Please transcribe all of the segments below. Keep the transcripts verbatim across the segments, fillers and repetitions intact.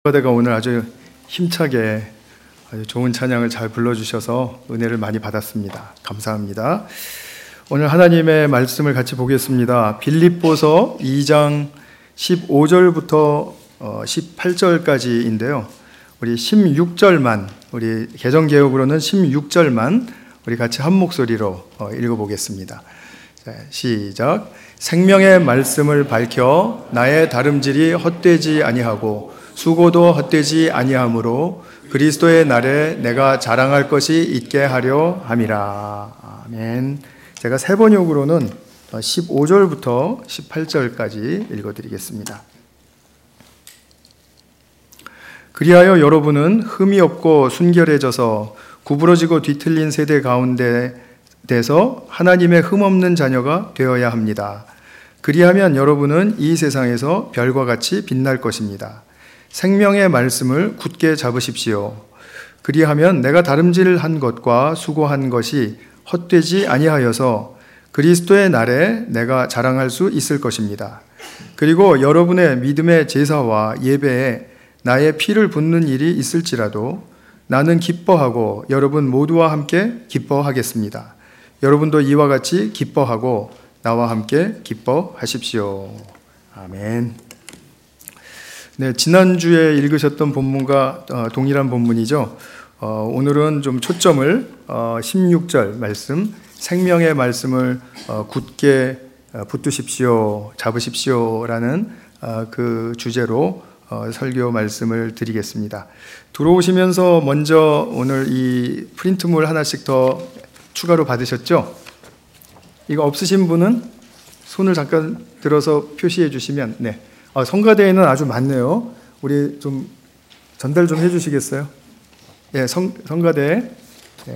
성가대가 오늘 아주 힘차게 아주 좋은 찬양을 잘 불러주셔서 은혜를 많이 받았습니다. 감사합니다. 오늘 하나님의 말씀을 같이 보겠습니다. 빌립보서 이 장 십오 절부터 십팔 절까지인데요. 우리 십육 절만, 우리 개정개혁으로는 십육 절만 우리 같이 한 목소리로 읽어보겠습니다. 자, 시작. 생명의 말씀을 밝혀 나의 다름질이 헛되지 아니하고 수고도 헛되지 아니하므로 그리스도의 날에 내가 자랑할 것이 있게 하려 함이라. 아멘. 제가 세 번역으로는 십오 절부터 십팔 절까지 읽어드리겠습니다. 그리하여 여러분은 흠이 없고 순결해져서 구부러지고 뒤틀린 세대 가운데 돼서 하나님의 흠없는 자녀가 되어야 합니다. 그리하면 여러분은 이 세상에서 별과 같이 빛날 것입니다. 생명의 말씀을 굳게 잡으십시오. 그리하면 내가 다름질한 것과 수고한 것이 헛되지 아니하여서 그리스도의 날에 내가 자랑할 수 있을 것입니다. 그리고 여러분의 믿음의 제사와 예배에 나의 피를 붓는 일이 있을지라도 나는 기뻐하고 여러분 모두와 함께 기뻐하겠습니다. 여러분도 이와 같이 기뻐하고 나와 함께 기뻐하십시오. 아멘. 네, 지난주에 읽으셨던 본문과 어, 동일한 본문이죠. 어, 오늘은 좀 초점을 어, 십육 절 말씀, 생명의 말씀을 어, 굳게 어, 붙드십시오, 잡으십시오라는 어, 그 주제로 어, 설교 말씀을 드리겠습니다. 들어오시면서 먼저 오늘 이 프린트물 하나씩 더 추가로 받으셨죠? 이거 없으신 분은 손을 잠깐 들어서 표시해 주시면, 네. 아, 성가대에는 아주 많네요. 우리 좀 전달 좀 해주시겠어요? 예, 성, 성가대. 네.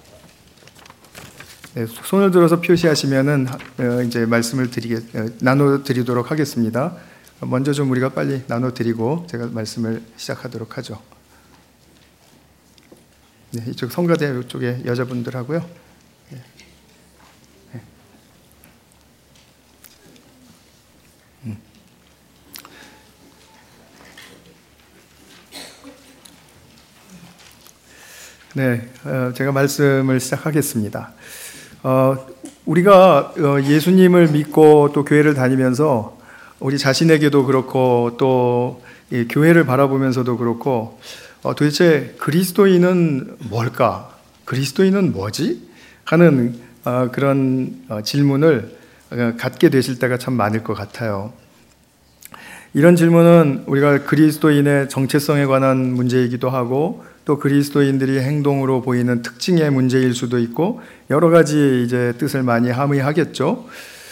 네, 손을 들어서 표시하시면은 어, 이제 말씀을 드리게 어, 나눠 드리도록 하겠습니다. 먼저 좀 우리가 빨리 나눠 드리고 제가 말씀을 시작하도록 하죠. 네, 이쪽 성가대 이쪽에 여자분들하고요. 네. 네. 음. 네, 제가 말씀을 시작하겠습니다. 어, 우리가 예수님을 믿고 또 교회를 다니면서 우리 자신에게도 그렇고 또 교회를 바라보면서도 그렇고 어, 도대체 그리스도인은 뭘까? 그리스도인은 뭐지? 하는 어, 그런 어, 질문을 갖게 되실 때가 참 많을 것 같아요. 이런 질문은 우리가 그리스도인의 정체성에 관한 문제이기도 하고 또 그리스도인들이 행동으로 보이는 특징의 문제일 수도 있고 여러 가지 이제 뜻을 많이 함의하겠죠.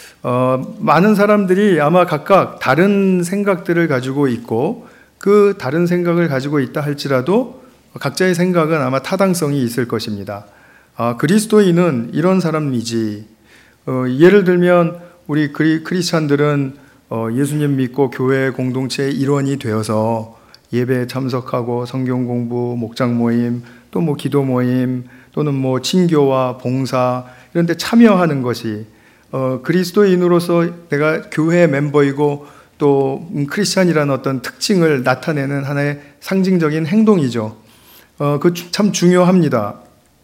어, 많은 사람들이 아마 각각 다른 생각들을 가지고 있고 그 다른 생각을 가지고 있다 할지라도 각자의 생각은 아마 타당성이 있을 것입니다. 아, 그리스도인은 이런 사람이지. 어, 예를 들면 우리 그리, 크리스찬들은 어, 예수님 믿고 교회 공동체의 일원이 되어서 예배에 참석하고 성경 공부, 목장 모임, 또 뭐 기도 모임, 또는 뭐 친교와 봉사 이런 데 참여하는 것이 어, 그리스도인으로서 내가 교회 멤버이고 또 음, 크리스찬이라는 어떤 특징을 나타내는 하나의 상징적인 행동이죠. 어, 그 참 중요합니다.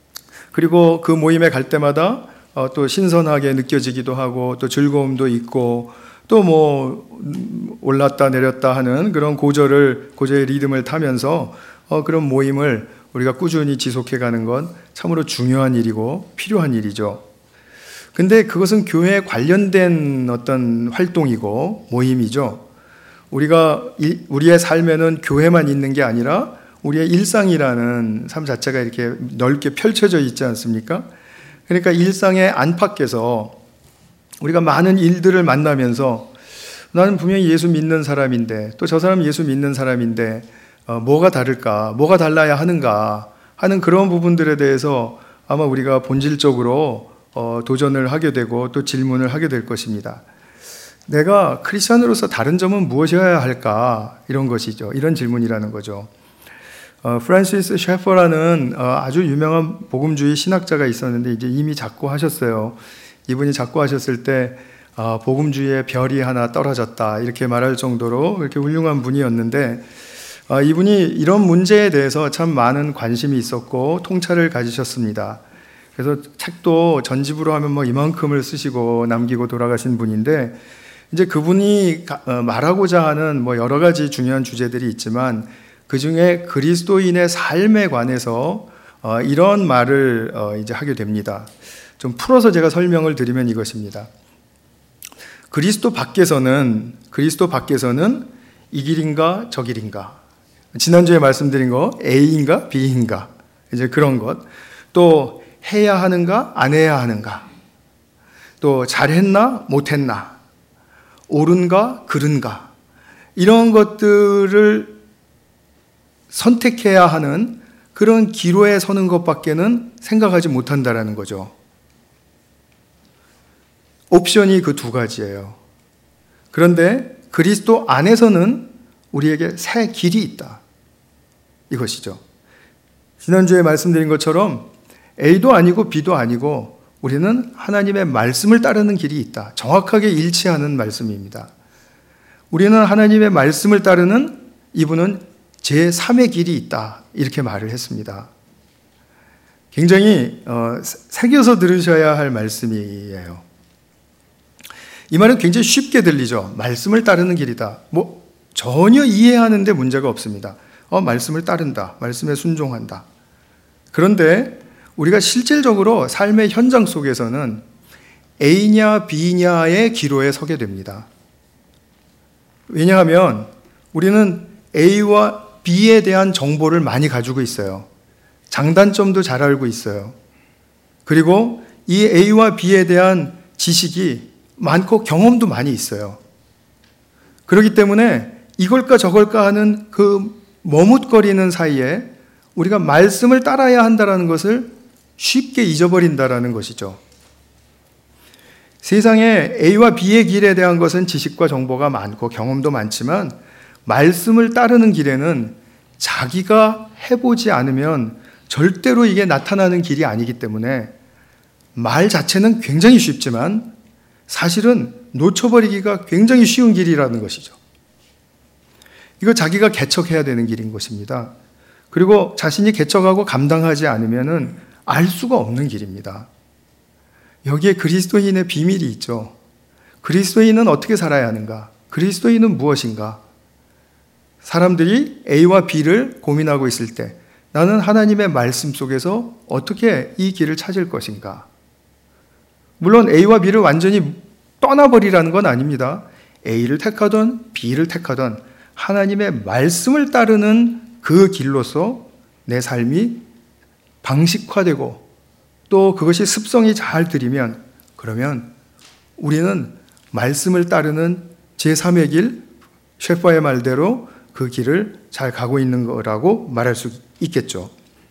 그리고 그 모임에 갈 때마다 어, 또 신선하게 느껴지기도 하고 또 즐거움도 있고 또 뭐 올랐다 내렸다 하는 그런 고저를 고저의 리듬을 타면서 어, 그런 모임을 우리가 꾸준히 지속해 가는 건 참으로 중요한 일이고 필요한 일이죠. 근데 그것은 교회에 관련된 어떤 활동이고 모임이죠. 우리가 이, 우리의 삶에는 교회만 있는 게 아니라 우리의 일상이라는 삶 자체가 이렇게 넓게 펼쳐져 있지 않습니까? 그러니까 일상의 안팎에서 우리가 많은 일들을 만나면서 나는 분명히 예수 믿는 사람인데 또 저 사람은 예수 믿는 사람인데 어, 뭐가 다를까? 뭐가 달라야 하는가? 하는 그런 부분들에 대해서 아마 우리가 본질적으로 어, 도전을 하게 되고 또 질문을 하게 될 것입니다. 내가 크리스천으로서 다른 점은 무엇이어야 할까? 이런 것이죠. 이런 질문이라는 거죠. 어, 프란시스 셰퍼라는 어, 아주 유명한 복음주의 신학자가 있었는데 이제 이미 작고하셨어요. 이분이 작고하셨을 때 어, 복음주의의 별이 하나 떨어졌다 이렇게 말할 정도로 이렇게 훌륭한 분이었는데 어, 이분이 이런 문제에 대해서 참 많은 관심이 있었고 통찰을 가지셨습니다. 그래서 책도 전집으로 하면 뭐 이만큼을 쓰시고 남기고 돌아가신 분인데, 이제 그분이 말하고자 하는 뭐 여러 가지 중요한 주제들이 있지만 그 중에 그리스도인의 삶에 관해서 이런 말을 이제 하게 됩니다. 좀 풀어서 제가 설명을 드리면 이것입니다. 그리스도 밖에서는 그리스도 밖에서는 이 길인가 저 길인가, 지난주에 말씀드린 거 A인가 B인가, 이제 그런 것, 또 해야 하는가 안 해야 하는가, 또 잘했나 못했나, 옳은가 그른가, 이런 것들을 선택해야 하는 그런 기로에 서는 것밖에는 생각하지 못한다라는 거죠. 옵션이 그 두 가지예요. 그런데 그리스도 안에서는 우리에게 새 길이 있다, 이것이죠. 지난주에 말씀드린 것처럼 A도 아니고 B도 아니고 우리는 하나님의 말씀을 따르는 길이 있다. 정확하게 일치하는 말씀입니다. 우리는 하나님의 말씀을 따르는, 이분은 제삼의 길이 있다, 이렇게 말을 했습니다. 굉장히 어, 새겨서 들으셔야 할 말씀이에요. 이 말은 굉장히 쉽게 들리죠. 말씀을 따르는 길이다. 뭐 전혀 이해하는데 문제가 없습니다. 어, 말씀을 따른다, 말씀에 순종한다. 그런데 우리가 실질적으로 삶의 현장 속에서는 A냐 B냐의 기로에 서게 됩니다. 왜냐하면 우리는 A와 B에 대한 정보를 많이 가지고 있어요. 장단점도 잘 알고 있어요. 그리고 이 A와 B에 대한 지식이 많고 경험도 많이 있어요. 그렇기 때문에 이걸까 저걸까 하는 그 머뭇거리는 사이에 우리가 말씀을 따라야 한다는 것을 쉽게 잊어버린다는 것이죠. 세상에 A와 B의 길에 대한 것은 지식과 정보가 많고 경험도 많지만 말씀을 따르는 길에는 자기가 해보지 않으면 절대로 이게 나타나는 길이 아니기 때문에 말 자체는 굉장히 쉽지만 사실은 놓쳐버리기가 굉장히 쉬운 길이라는 것이죠. 이거 자기가 개척해야 되는 길인 것입니다. 그리고 자신이 개척하고 감당하지 않으면은 알 수가 없는 길입니다. 여기에 그리스도인의 비밀이 있죠. 그리스도인은 어떻게 살아야 하는가? 그리스도인은 무엇인가? 사람들이 A와 B를 고민하고 있을 때 나는 하나님의 말씀 속에서 어떻게 이 길을 찾을 것인가? 물론 A와 B를 완전히 떠나버리라는 건 아닙니다. A를 택하던 B를 택하던 하나님의 말씀을 따르는 그 길로서 내 삶이 방식화되고 또 그것이 습성이 잘 들이면, 그러면 우리는 말씀을 따르는 제삼의 길, 셰퍼의 말대로 그 길을 잘 가고 있는 거라고 말할 수 있겠죠.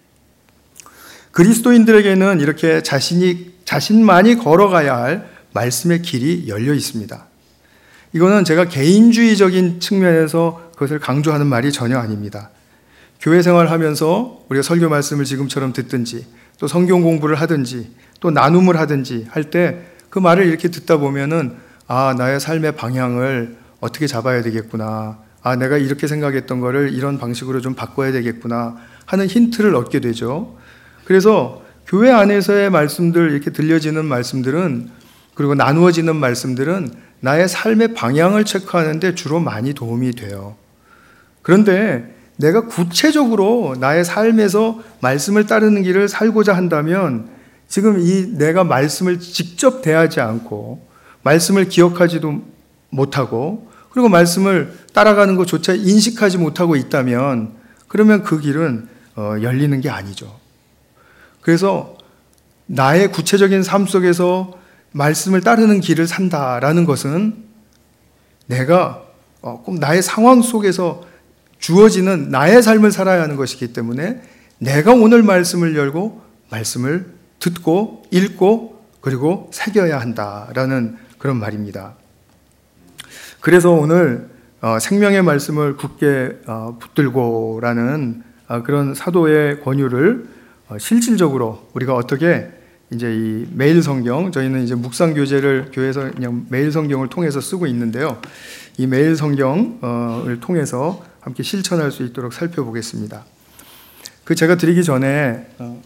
그리스도인들에게는 이렇게 자신이, 자신만이 걸어가야 할 말씀의 길이 열려 있습니다. 이거는 제가 개인주의적인 측면에서 그것을 강조하는 말이 전혀 아닙니다. 교회 생활하면서 우리가 설교 말씀을 지금처럼 듣든지 또 성경 공부를 하든지 또 나눔을 하든지 할 때 그 말을 이렇게 듣다 보면은 아, 나의 삶의 방향을 어떻게 잡아야 되겠구나, 아, 내가 이렇게 생각했던 거를 이런 방식으로 좀 바꿔야 되겠구나 하는 힌트를 얻게 되죠. 그래서 교회 안에서의 말씀들, 이렇게 들려지는 말씀들은, 그리고 나누어지는 말씀들은 나의 삶의 방향을 체크하는 데 주로 많이 도움이 돼요. 그런데 내가 구체적으로 나의 삶에서 말씀을 따르는 길을 살고자 한다면 지금 이 내가 말씀을 직접 대하지 않고 말씀을 기억하지도 못하고 그리고 말씀을 따라가는 것조차 인식하지 못하고 있다면 그러면 그 길은 열리는 게 아니죠. 그래서 나의 구체적인 삶 속에서 말씀을 따르는 길을 산다라는 것은 내가 꼭 나의 상황 속에서 주어지는 나의 삶을 살아야 하는 것이기 때문에 내가 오늘 말씀을 열고 말씀을 듣고 읽고 그리고 새겨야 한다라는 그런 말입니다. 그래서 오늘 생명의 말씀을 굳게 붙들고라는 그런 사도의 권유를 실질적으로 우리가 어떻게 이제 이 매일 성경, 저희는 이제 묵상 교재를 교회에서 그냥 매일 성경을 통해서 쓰고 있는데요. 이 매일 성경을 통해서 함께 실천할 수 있도록 살펴보겠습니다. 그 제가 드리기 전에 어,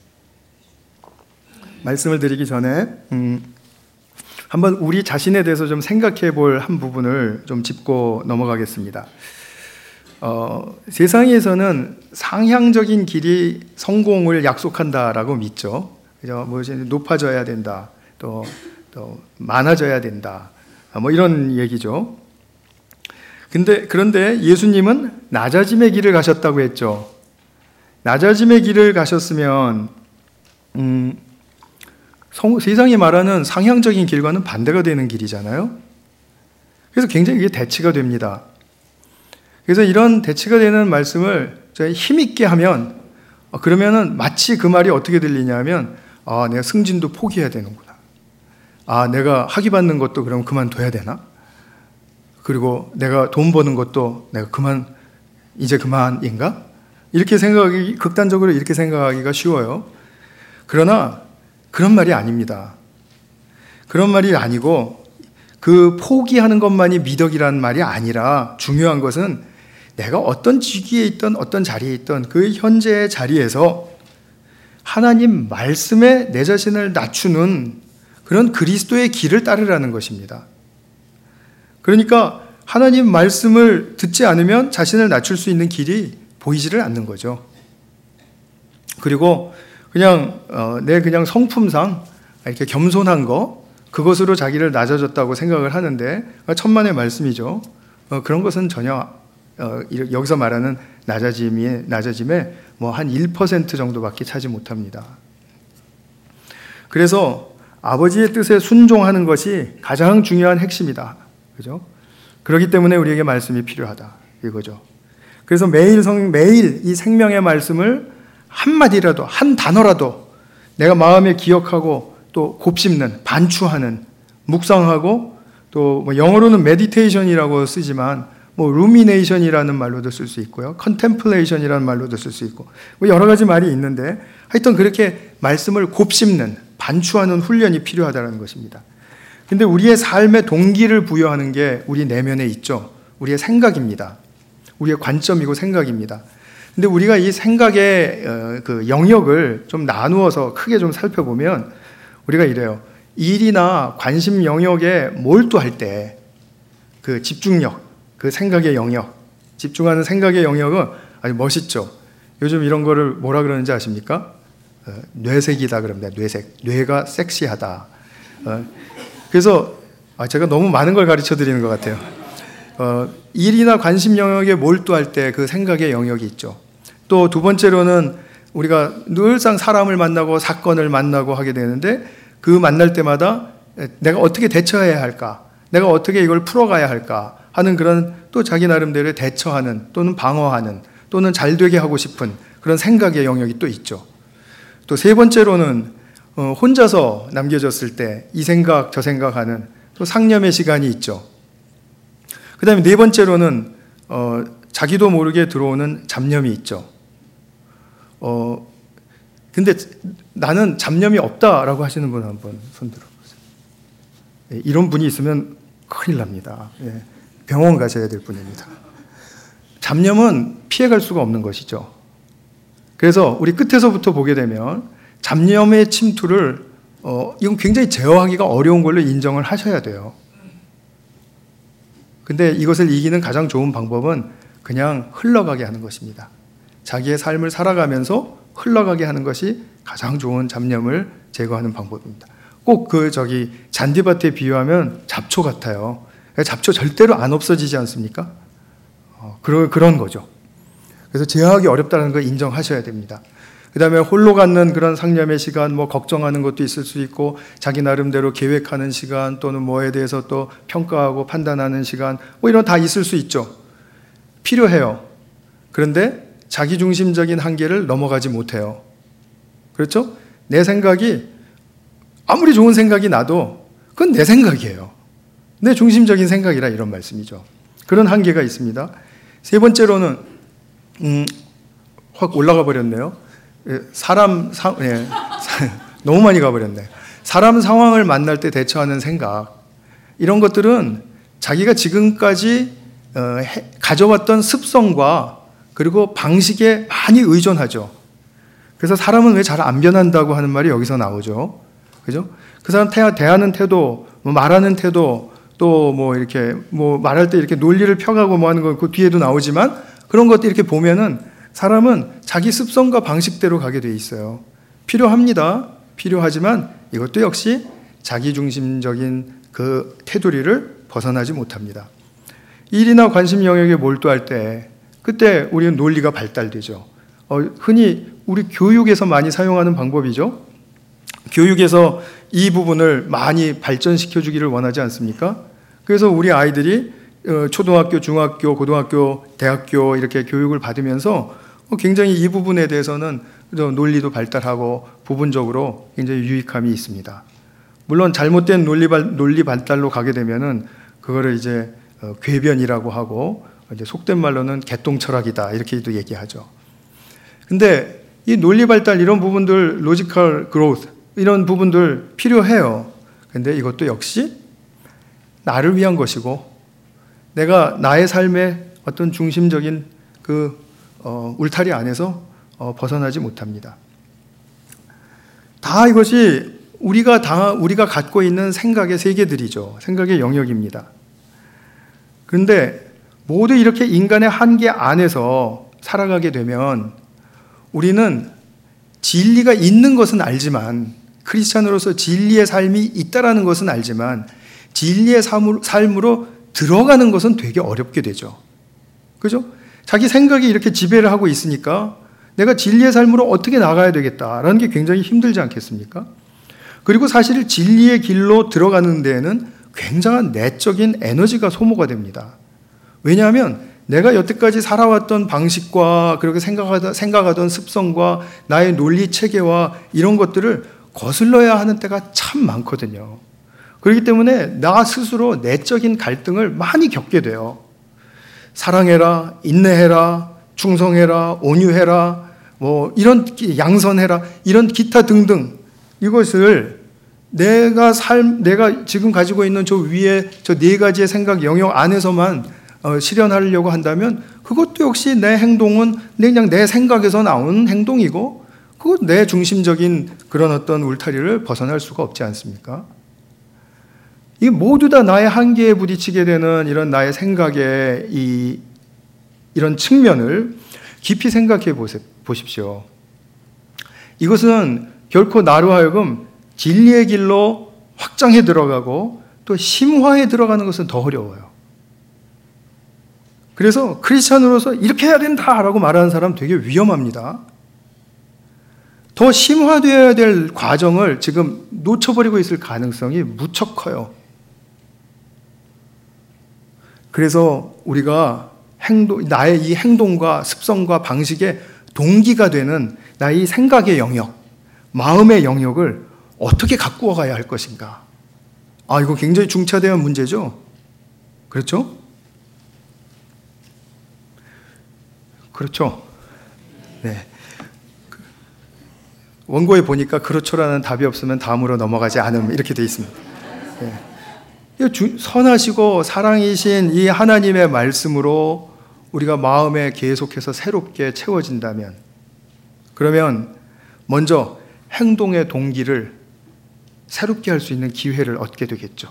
말씀을 드리기 전에 음, 한번 우리 자신에 대해서 좀 생각해 볼 한 부분을 좀 짚고 넘어가겠습니다. 어, 세상에서는 상향적인 길이 성공을 약속한다라고 믿죠. 그죠? 뭐 높아져야 된다, 또, 또 많아져야 된다, 뭐 이런 얘기죠. 근데 그런데 예수님은 낮아짐의 길을 가셨다고 했죠. 낮아짐의 길을 가셨으면 음, 성, 세상이 말하는 상향적인 길과는 반대가 되는 길이잖아요. 그래서 굉장히 이게 대치가 됩니다. 그래서 이런 대치가 되는 말씀을 저희 힘있게 하면, 그러면은 마치 그 말이 어떻게 들리냐면, 아, 내가 승진도 포기해야 되는구나. 아, 내가 학위 받는 것도 그럼 그만둬야 되나? 그리고 내가 돈 버는 것도 내가 그만, 이제 그만인가? 이렇게 생각하기, 극단적으로 이렇게 생각하기가 쉬워요. 그러나 그런 말이 아닙니다. 그런 말이 아니고, 그 포기하는 것만이 미덕이라는 말이 아니라 중요한 것은 내가 어떤 직위에 있던 어떤 자리에 있던 그 현재의 자리에서 하나님 말씀에 내 자신을 낮추는 그런 그리스도의 길을 따르라는 것입니다. 그러니까 하나님 말씀을 듣지 않으면 자신을 낮출 수 있는 길이 보이지를 않는 거죠. 그리고 그냥 어, 내 그냥 성품상 이렇게 겸손한 거, 그것으로 자기를 낮아졌다고 생각을 하는데 천만의 말씀이죠. 어, 그런 것은 전혀 어, 여기서 말하는 낮아짐이 낮아짐의 뭐 한 일 퍼센트 정도밖에 차지 못합니다. 그래서 아버지의 뜻에 순종하는 것이 가장 중요한 핵심이다. 그죠? 그렇기 때문에 우리에게 말씀이 필요하다. 이거죠. 그래서 매일 성 매일 이 생명의 말씀을 한 마디라도, 한 단어라도 내가 마음에 기억하고 또 곱씹는, 반추하는, 묵상하고, 또 뭐 영어로는 메디테이션이라고 쓰지만 뭐 루미네이션이라는 말로도 쓸 수 있고요, 컨템플레이션이라는 말로도 쓸 수 있고, 뭐 여러 가지 말이 있는데 하여튼 그렇게 말씀을 곱씹는, 반추하는 훈련이 필요하다는 것입니다. 근데 우리의 삶의 동기를 부여하는 게 우리 내면에 있죠. 우리의 생각입니다. 우리의 관점이고 생각입니다. 근데 우리가 이 생각의 그 영역을 좀 나누어서 크게 좀 살펴보면 우리가 이래요. 일이나 관심 영역에 몰두할 때 그 집중력, 그 생각의 영역, 집중하는 생각의 영역은 아주 멋있죠. 요즘 이런 거를 뭐라 그러는지 아십니까? 어, 뇌색이다 그럽니다. 뇌색. 뇌가 섹시하다. 어, 그래서 아, 제가 너무 많은 걸 가르쳐 드리는 것 같아요. 어, 일이나 관심 영역에 몰두할 때 그 생각의 영역이 있죠. 또 두 번째로는 우리가 늘상 사람을 만나고 사건을 만나고 하게 되는데 그 만날 때마다 내가 어떻게 대처해야 할까? 내가 어떻게 이걸 풀어가야 할까? 하는 그런 또 자기 나름대로 대처하는 또는 방어하는 또는 잘 되게 하고 싶은 그런 생각의 영역이 또 있죠. 또 세 번째로는 혼자서 남겨졌을 때 이 생각 저 생각하는 또 상념의 시간이 있죠. 그 다음에 네 번째로는 어, 자기도 모르게 들어오는 잡념이 있죠. 어, 근데 나는 잡념이 없다라고 하시는 분 한번 손 들어보세요. 네, 이런 분이 있으면 큰일 납니다. 네, 병원 가셔야 될 분입니다. 잡념은 피해갈 수가 없는 것이죠. 그래서 우리 끝에서부터 보게 되면 잡념의 침투를 어, 이건 굉장히 제어하기가 어려운 걸로 인정을 하셔야 돼요. 근데 이것을 이기는 가장 좋은 방법은 그냥 흘러가게 하는 것입니다. 자기의 삶을 살아가면서 흘러가게 하는 것이 가장 좋은 잡념을 제거하는 방법입니다. 꼭 그 저기 잔디밭에 비유하면 잡초 같아요. 잡초 절대로 안 없어지지 않습니까? 어, 그런 그런 거죠. 그래서 제어하기 어렵다는 걸 인정하셔야 됩니다. 그 다음에 홀로 갖는 그런 상념의 시간, 뭐 걱정하는 것도 있을 수 있고, 자기 나름대로 계획하는 시간, 또는 뭐에 대해서 또 평가하고 판단하는 시간, 뭐 이런 다 있을 수 있죠. 필요해요. 그런데 자기중심적인 한계를 넘어가지 못해요. 그렇죠? 내 생각이 아무리 좋은 생각이 나도 그건 내 생각이에요. 내 중심적인 생각이라 이런 말씀이죠. 그런 한계가 있습니다. 세 번째로는 음, 확 올라가 버렸네요. 사람 사, 예, 너무 많이 가버렸네. 사람 상황을 만날 때 대처하는 생각, 이런 것들은 자기가 지금까지 어, 해, 가져왔던 습성과 그리고 방식에 많이 의존하죠. 그래서 사람은 왜 잘 안 변한다고 하는 말이 여기서 나오죠. 그죠? 그 사람 태, 대하는 태도, 뭐 말하는 태도, 또 뭐 이렇게 뭐 말할 때 이렇게 논리를 펴가고 뭐 하는 거 그 뒤에도 나오지만 그런 것들 이렇게 보면은 사람은 자기 습성과 방식대로 가게 돼 있어요. 필요합니다. 필요하지만 이것도 역시 자기중심적인 그 테두리를 벗어나지 못합니다. 일이나 관심 영역에 몰두할 때 그때 우리는 논리가 발달되죠. 어, 흔히 우리 교육에서 많이 사용하는 방법이죠. 교육에서 이 부분을 많이 발전시켜 주기를 원하지 않습니까? 그래서 우리 아이들이 초등학교, 중학교, 고등학교, 대학교 이렇게 교육을 받으면서 굉장히 이 부분에 대해서는 논리도 발달하고 부분적으로 굉장히 유익함이 있습니다. 물론 잘못된 논리, 발, 논리 발달로 가게 되면은 그거를 이제 궤변이라고 하고 이제 속된 말로는 개똥철학이다 이렇게도 얘기하죠. 근데 이 논리 발달 이런 부분들, 로지컬 그로스 이런 부분들 필요해요. 근데 이것도 역시 나를 위한 것이고 내가 나의 삶의 어떤 중심적인 그 어, 울타리 안에서 어, 벗어나지 못합니다. 다 이것이 우리가 다 우리가 갖고 있는 생각의 세계들이죠. 생각의 영역입니다. 그런데 모두 이렇게 인간의 한계 안에서 살아가게 되면 우리는 진리가 있는 것은 알지만 크리스찬으로서 진리의 삶이 있다라는 것은 알지만 진리의 삶으로 들어가는 것은 되게 어렵게 되죠. 그죠? 자기 생각이 이렇게 지배를 하고 있으니까 내가 진리의 삶으로 어떻게 나가야 되겠다라는 게 굉장히 힘들지 않겠습니까? 그리고 사실 진리의 길로 들어가는 데에는 굉장한 내적인 에너지가 소모가 됩니다. 왜냐하면 내가 여태까지 살아왔던 방식과 그렇게 생각하던, 생각하던 습성과 나의 논리 체계와 이런 것들을 거슬러야 하는 때가 참 많거든요. 그렇기 때문에 나 스스로 내적인 갈등을 많이 겪게 돼요. 사랑해라, 인내해라, 충성해라, 온유해라, 뭐 이런 양선해라, 이런 기타 등등 이것을 내가 삶, 내가 지금 가지고 있는 저 위에 저 네 가지의 생각 영역 안에서만 어, 실현하려고 한다면 그것도 역시 내 행동은 그냥 내 생각에서 나오는 행동이고 그것 내 중심적인 그런 어떤 울타리를 벗어날 수가 없지 않습니까? 이게 모두 다 나의 한계에 부딪히게 되는 이런 나의 생각의 이, 이런 측면을 깊이 생각해 보십시오. 이것은 결코 나로 하여금 진리의 길로 확장해 들어가고 또 심화해 들어가는 것은 더 어려워요. 그래서 크리스찬으로서 이렇게 해야 된다라고 말하는 사람 되게 위험합니다. 더 심화되어야 될 과정을 지금 놓쳐버리고 있을 가능성이 무척 커요. 그래서 우리가 행동, 나의 이 행동과 습성과 방식의 동기가 되는 나의 생각의 영역, 마음의 영역을 어떻게 가꾸어 가야 할 것인가? 아, 이거 굉장히 중차대한 문제죠? 그렇죠? 그렇죠. 네. 원고에 보니까 그렇죠라는 답이 없으면 다음으로 넘어가지 않음 이렇게 돼 있습니다. 네. 선하시고 사랑이신 이 하나님의 말씀으로 우리가 마음에 계속해서 새롭게 채워진다면 그러면 먼저 행동의 동기를 새롭게 할 수 있는 기회를 얻게 되겠죠.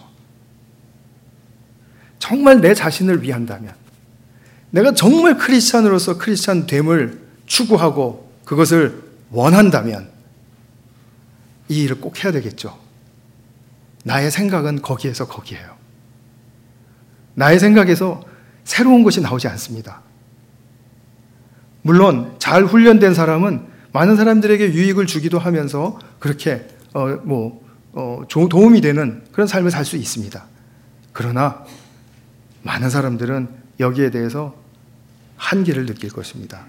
정말 내 자신을 위한다면 내가 정말 크리스찬으로서 크리스찬 됨을 추구하고 그것을 원한다면 이 일을 꼭 해야 되겠죠. 나의 생각은 거기에서 거기에요. 나의 생각에서 새로운 것이 나오지 않습니다. 물론 잘 훈련된 사람은 많은 사람들에게 유익을 주기도 하면서 그렇게 어, 뭐 어, 도움이 되는 그런 삶을 살 수 있습니다. 그러나 많은 사람들은 여기에 대해서 한계를 느낄 것입니다.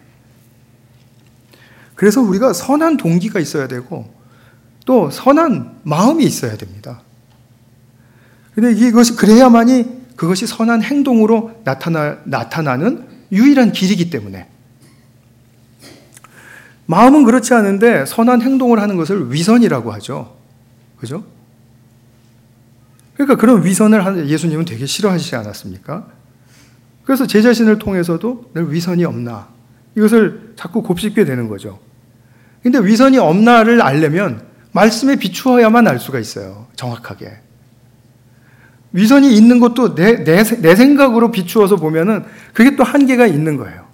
그래서 우리가 선한 동기가 있어야 되고 또 선한 마음이 있어야 됩니다. 그런데 이것이 그래야만이 그것이 선한 행동으로 나타나, 나타나는 유일한 길이기 때문에 마음은 그렇지 않은데 선한 행동을 하는 것을 위선이라고 하죠. 그죠? 그러니까 그런 위선을 예수님은 되게 싫어하시지 않았습니까? 그래서 제 자신을 통해서도 늘 위선이 없나 이것을 자꾸 곱씹게 되는 거죠. 근데 위선이 없나를 알려면 말씀에 비추어야만 알 수가 있어요. 정확하게. 위선이 있는 것도 내, 내, 내 생각으로 비추어서 보면은 그게 또 한계가 있는 거예요.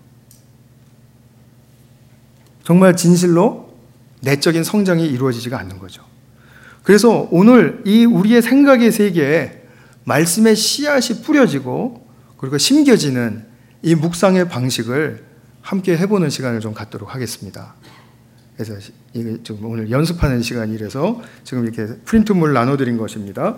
정말 진실로 내적인 성장이 이루어지지가 않는 거죠. 그래서 오늘 이 우리의 생각의 세계에 말씀의 씨앗이 뿌려지고 그리고 심겨지는 이 묵상의 방식을 함께 해보는 시간을 좀 갖도록 하겠습니다. 그래서 이게 좀 오늘 연습하는 시간이라서 지금 이렇게 프린트물 나눠드린 것입니다.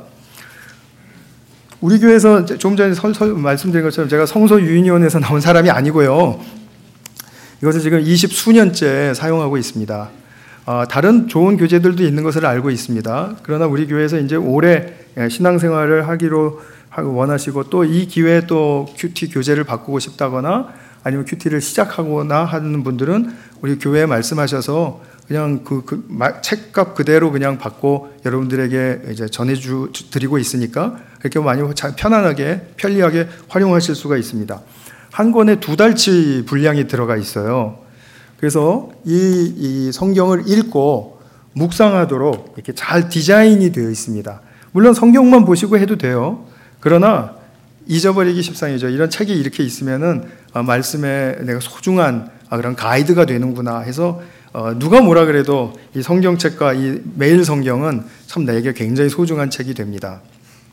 우리 교회에서 좀 전에 설, 설, 말씀드린 것처럼 제가 성서 유인위원회에서 나온 사람이 아니고요. 이것을 지금 이십 수년째 사용하고 있습니다. 어, 다른 좋은 교재들도 있는 것을 알고 있습니다. 그러나 우리 교회에서 이제 오래 신앙생활을 하기로 원하시고 또 이 기회에 또 큐티 교재를 바꾸고 싶다거나 아니면 큐티를 시작하거나 하는 분들은 우리 교회에 말씀하셔서 그냥 그, 그 책값 그대로 그냥 받고 여러분들에게 이제 전해주 드리고 있으니까 이렇게 많이 편안하게 편리하게 활용하실 수가 있습니다. 한 권에 두 달치 분량이 들어가 있어요. 그래서 이, 이 성경을 읽고 묵상하도록 이렇게 잘 디자인이 되어 있습니다. 물론 성경만 보시고 해도 돼요. 그러나 잊어버리기 십상이죠. 이런 책이 이렇게 있으면은 아, 말씀에 내가 소중한 아, 그런 가이드가 되는구나 해서 어, 누가 뭐라 그래도 이 성경책과 이 매일 성경은 참 내게 굉장히 소중한 책이 됩니다.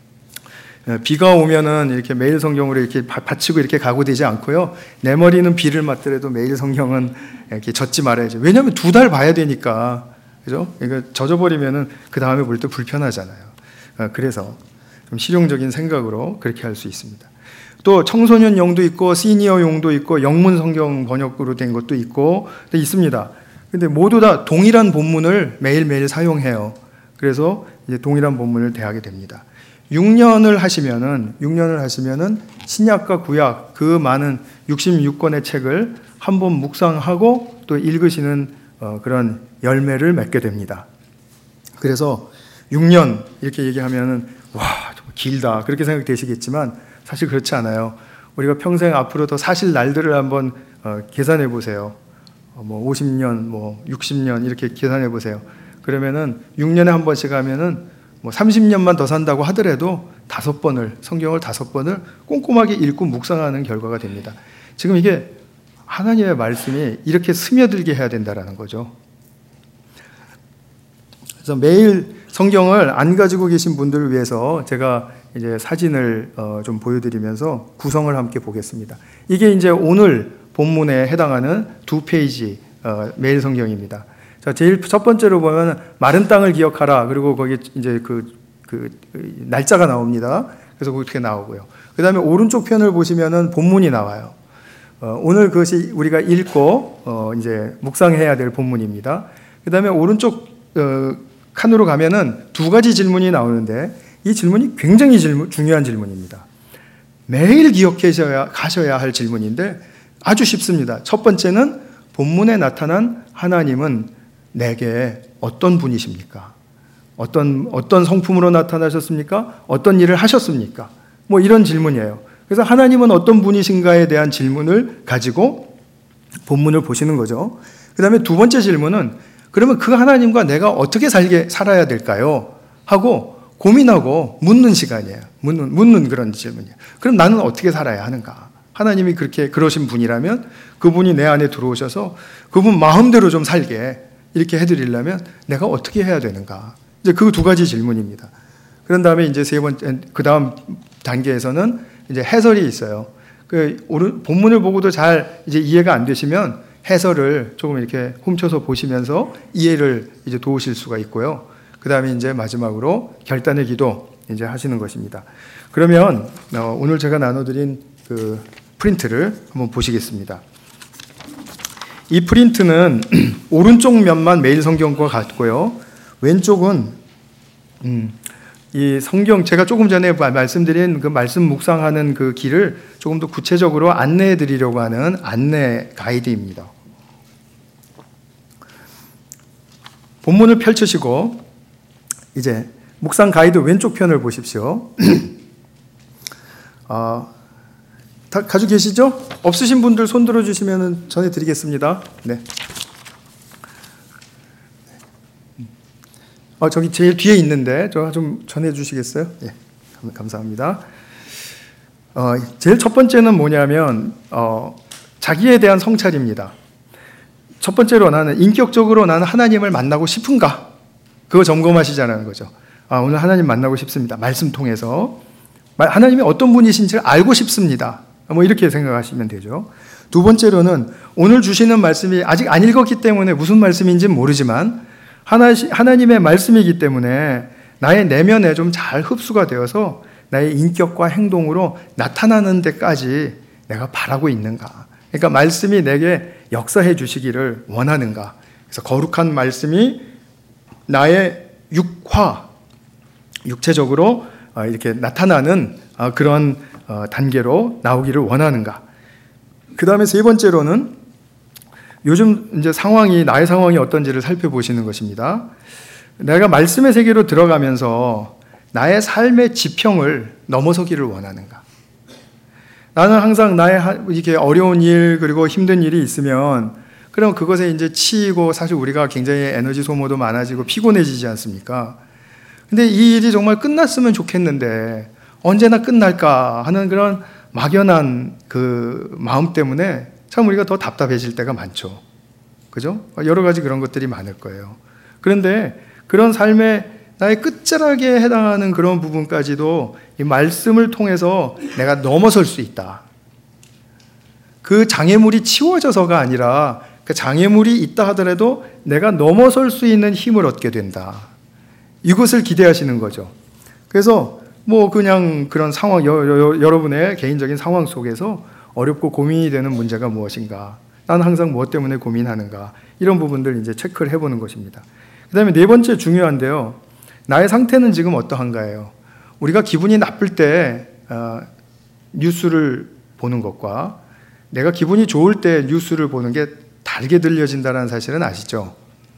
비가 오면은 이렇게 매일 성경으로 이렇게 받치고 이렇게 가고 되지 않고요. 내 머리는 비를 맞더라도 매일 성경은 이렇게 젖지 말아야죠. 왜냐하면 두 달 봐야 되니까. 그죠? 이거 젖어버리면은 그 다음에 볼 때 불편하잖아요. 그래서 좀 실용적인 생각으로 그렇게 할 수 있습니다. 또 청소년용도 있고 시니어용도 있고 영문 성경 번역으로 된 것도 있고 있습니다. 근데 모두 다 동일한 본문을 매일매일 사용해요. 그래서 이제 동일한 본문을 대하게 됩니다. 육 년을 하시면은, 육 년을 하시면은 신약과 구약 그 많은 육십육 권의 책을 한번 묵상하고 또 읽으시는 어, 그런 열매를 맺게 됩니다. 그래서 육 년 이렇게 얘기하면은 와, 좀 길다. 그렇게 생각되시겠지만 사실 그렇지 않아요. 우리가 평생 앞으로 더 사실 날들을 한번 어, 계산해 보세요. 어, 뭐 오십 년, 뭐 육십 년 이렇게 계산해 보세요. 그러면은 육 년에 한 번씩 하면은 뭐 삼십 년만 더 산다고 하더라도 다섯 번을, 성경을 다섯 번을 꼼꼼하게 읽고 묵상하는 결과가 됩니다. 지금 이게 하나님의 말씀이 이렇게 스며들게 해야 된다라는 거죠. 그래서 매일 성경을 안 가지고 계신 분들을 위해서 제가 이제 사진을 어 좀 보여드리면서 구성을 함께 보겠습니다. 이게 이제 오늘 본문에 해당하는 두 페이지 어 매일 성경입니다. 자, 제일 첫 번째로 보면 마른 땅을 기억하라. 그리고 거기 이제 그, 그 날짜가 나옵니다. 그래서 그렇게 나오고요. 그 다음에 오른쪽 편을 보시면은 본문이 나와요. 어, 오늘 그것이 우리가 읽고 어, 이제 묵상해야 될 본문입니다. 그 다음에 오른쪽 어, 칸으로 가면은 두 가지 질문이 나오는데 이 질문이 굉장히 질문, 중요한 질문입니다. 매일 기억하셔야 가셔야 할 질문인데 아주 쉽습니다. 첫 번째는 본문에 나타난 하나님은 내게 어떤 분이십니까? 어떤, 어떤 성품으로 나타나셨습니까? 어떤 일을 하셨습니까? 뭐 이런 질문이에요. 그래서 하나님은 어떤 분이신가에 대한 질문을 가지고 본문을 보시는 거죠. 그 다음에 두 번째 질문은 그러면 그 하나님과 내가 어떻게 살게, 살아야 될까요? 하고 고민하고 묻는 시간이에요. 묻는, 묻는 그런 질문이에요. 그럼 나는 어떻게 살아야 하는가? 하나님이 그렇게 그러신 분이라면 그분이 내 안에 들어오셔서 그분 마음대로 좀 살게 이렇게 해드리려면 내가 어떻게 해야 되는가? 이제 그 두 가지 질문입니다. 그런 다음에 이제 세 번째, 그 다음 단계에서는 이제 해설이 있어요. 그 오른 본문을 보고도 잘 이제 이해가 안 되시면 해설을 조금 이렇게 훔쳐서 보시면서 이해를 이제 도우실 수가 있고요. 그 다음에 이제 마지막으로 결단의 기도 이제 하시는 것입니다. 그러면 어, 오늘 제가 나눠드린 그 프린트를 한번 보시겠습니다. 이 프린트는 오른쪽 면만 매일 성경과 같고요. 왼쪽은 음, 이 성경 제가 조금 전에 말씀드린 그 말씀 묵상하는 그 길을 조금 더 구체적으로 안내해 드리려고 하는 안내 가이드입니다. 본문을 펼치시고 이제 묵상 가이드 왼쪽 편을 보십시오. 어, 다 가지고 계시죠? 없으신 분들 손 들어주시면 전해드리겠습니다. 네. 어, 저기 제일 뒤에 있는데 저 좀 전해주시겠어요? 예, 감사합니다. 어, 제일 첫 번째는 뭐냐면 어, 자기에 대한 성찰입니다. 첫 번째로 나는 인격적으로 나는 하나님을 만나고 싶은가? 그거 점검하시자는 거죠. 아, 오늘 하나님 만나고 싶습니다. 말씀 통해서 하나님이 어떤 분이신지를 알고 싶습니다. 뭐 이렇게 생각하시면 되죠. 두 번째로는 오늘 주시는 말씀이 아직 안 읽었기 때문에 무슨 말씀인지는 모르지만 하나, 하나님의 말씀이기 때문에 나의 내면에 좀 잘 흡수가 되어서 나의 인격과 행동으로 나타나는 데까지 내가 바라고 있는가. 그러니까 말씀이 내게 역사해 주시기를 원하는가. 그래서 거룩한 말씀이 나의 육화, 육체적으로 이렇게 나타나는 그런 단계로 나오기를 원하는가. 그 다음에 세 번째로는 요즘 이제 상황이, 나의 상황이 어떤지를 살펴보시는 것입니다. 내가 말씀의 세계로 들어가면서 나의 삶의 지평을 넘어서기를 원하는가. 나는 항상 나의 이렇게 어려운 일 그리고 힘든 일이 있으면 그럼 그것에 이제 치이고 사실 우리가 굉장히 에너지 소모도 많아지고 피곤해지지 않습니까? 근데 이 일이 정말 끝났으면 좋겠는데 언제나 끝날까 하는 그런 막연한 그 마음 때문에 참 우리가 더 답답해질 때가 많죠. 그죠? 여러 가지 그런 것들이 많을 거예요. 그런데 그런 삶의 나의 끝자락에 해당하는 그런 부분까지도 이 말씀을 통해서 내가 넘어설 수 있다. 그 장애물이 치워져서가 아니라 그 장애물이 있다 하더라도 내가 넘어설 수 있는 힘을 얻게 된다. 이것을 기대하시는 거죠. 그래서 뭐 그냥 그런 상황, 여, 여, 여러분의 개인적인 상황 속에서 어렵고 고민이 되는 문제가 무엇인가? 나는 항상 무엇 때문에 고민하는가? 이런 부분들 이제 체크를 해보는 것입니다. 그 다음에 네 번째 중요한데요. 나의 상태는 지금 어떠한가예요? 우리가 기분이 나쁠 때 어, 뉴스를 보는 것과 내가 기분이 좋을 때 뉴스를 보는 게 다르게 들려진다는 사실은 아시죠?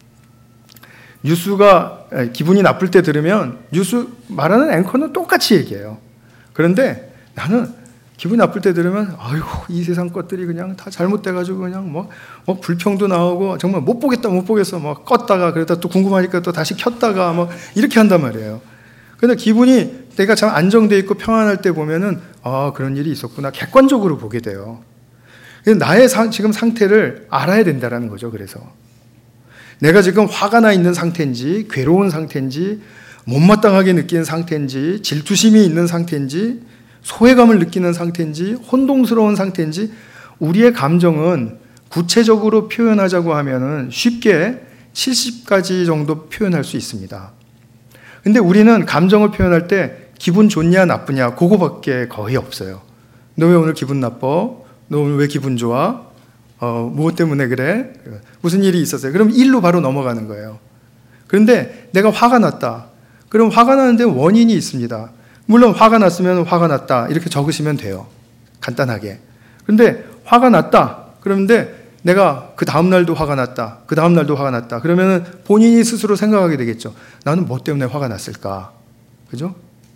뉴스가 기분이 나쁠 때 들으면 뉴스 말하는 앵커는 똑같이 얘기해요. 그런데 나는 기분이 나쁠 때 들으면 아이고 이 세상 것들이 그냥 다 잘못돼가지고 그냥 뭐, 뭐 불평도 나오고 정말 못 보겠다 못 보겠어 뭐 껐다가 그러다 또 궁금하니까 또 다시 켰다가 뭐 이렇게 한단 말이에요. 근데 기분이 내가 참 안정돼 있고 평안할 때 보면은 아 그런 일이 있었구나 객관적으로 보게 돼요. 나의 사, 지금 상태를 알아야 된다라는 거죠. 그래서 내가 지금 화가 나 있는 상태인지 괴로운 상태인지 못마땅하게 느끼는 상태인지 질투심이 있는 상태인지 소외감을 느끼는 상태인지 혼동스러운 상태인지 우리의 감정은 구체적으로 표현하자고 하면은 쉽게 칠십 가지 정도 표현할 수 있습니다. 근데 우리는 감정을 표현할 때 기분 좋냐 나쁘냐 그거밖에 거의 없어요. 너 왜 오늘 기분 나빠? 너 오늘 왜 기분 좋아? 어, 무엇 때문에 그래? 무슨 일이 있었어요? 그럼 일로 바로 넘어가는 거예요. 그런데 내가 화가 났다. 그럼 화가 나는데 원인이 있습니다. 물론 화가 났으면 화가 났다 이렇게 적으시면 돼요. 간단하게. 그런데 화가 났다. 그런데 내가 그 다음 날도 화가 났다. 그 다음 날도 화가 났다. 그러면 본인이 스스로 생각하게 되겠죠. 나는 뭐 때문에 화가 났을까? 그죠?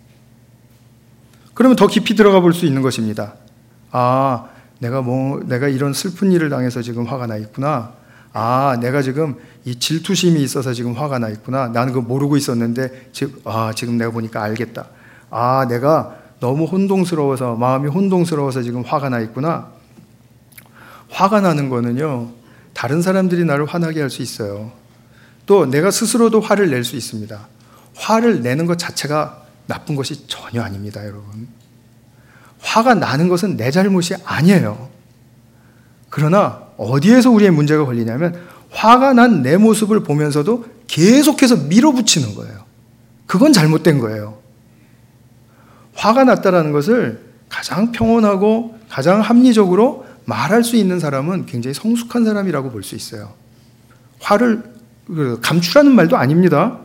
그러면 더 깊이 들어가 볼 수 있는 것입니다. 아, 내가 뭐 내가 이런 슬픈 일을 당해서 지금 화가 나 있구나. 아, 내가 지금 이 질투심이 있어서 지금 화가 나 있구나. 나는 그거 모르고 있었는데 지금 아, 지금 내가 보니까 알겠다. 아, 내가 너무 혼동스러워서 마음이 혼동스러워서 지금 화가 나 있구나. 화가 나는 거는요. 다른 사람들이 나를 화나게 할 수 있어요. 또 내가 스스로도 화를 낼 수 있습니다. 화를 내는 것 자체가 나쁜 것이 전혀 아닙니다, 여러분. 화가 나는 것은 내 잘못이 아니에요. 그러나 어디에서 우리의 문제가 걸리냐면 화가 난 내 모습을 보면서도 계속해서 밀어붙이는 거예요. 그건 잘못된 거예요. 화가 났다라는 것을 가장 평온하고 가장 합리적으로 말할 수 있는 사람은 굉장히 성숙한 사람이라고 볼 수 있어요. 화를 감추라는 말도 아닙니다.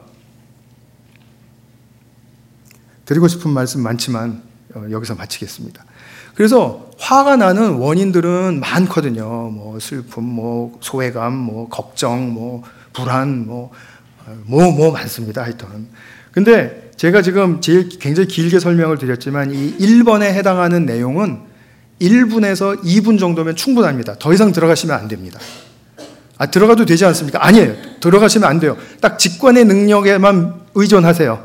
드리고 싶은 말씀 많지만 여기서 마치겠습니다. 그래서 화가 나는 원인들은 많거든요. 뭐 슬픔, 뭐 소외감, 뭐 걱정, 뭐 불안, 뭐 뭐 뭐 많습니다. 하여튼. 근데 제가 지금 제일 굉장히 길게 설명을 드렸지만 이 일 번에 해당하는 내용은 일 분에서 이 분 정도면 충분합니다. 더 이상 들어가시면 안 됩니다. 아, 들어가도 되지 않습니까? 아니에요. 들어가시면 안 돼요. 딱 직관의 능력에만 의존하세요.